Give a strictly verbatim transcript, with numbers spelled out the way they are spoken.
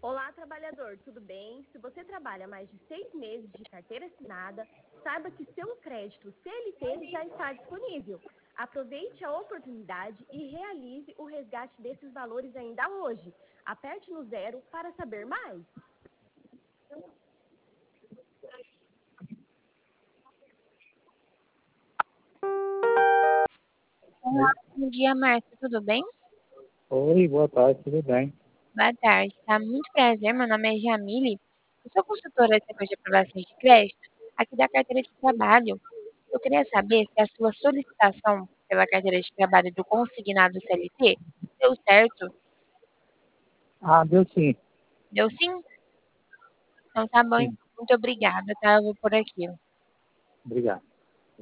Olá, trabalhador, tudo bem? Se você trabalha mais de seis meses de carteira assinada, saiba que seu crédito C L T já está disponível. Aproveite a oportunidade e realize o resgate desses valores ainda hoje. Aperte no zero para saber mais. Olá, bom dia, Márcia, tudo bem? Oi, boa tarde, tudo bem? Boa tarde, tá? Muito prazer, meu nome é Jamile, eu sou consultora de setor de aprovações de crédito, aqui da carteira de trabalho. Eu queria saber se a sua solicitação pela carteira de trabalho do consignado C L T deu certo. Ah, deu sim, Deu sim? Então tá bom, sim, então. Muito obrigada, tá? Eu vou por aqui. obrigado.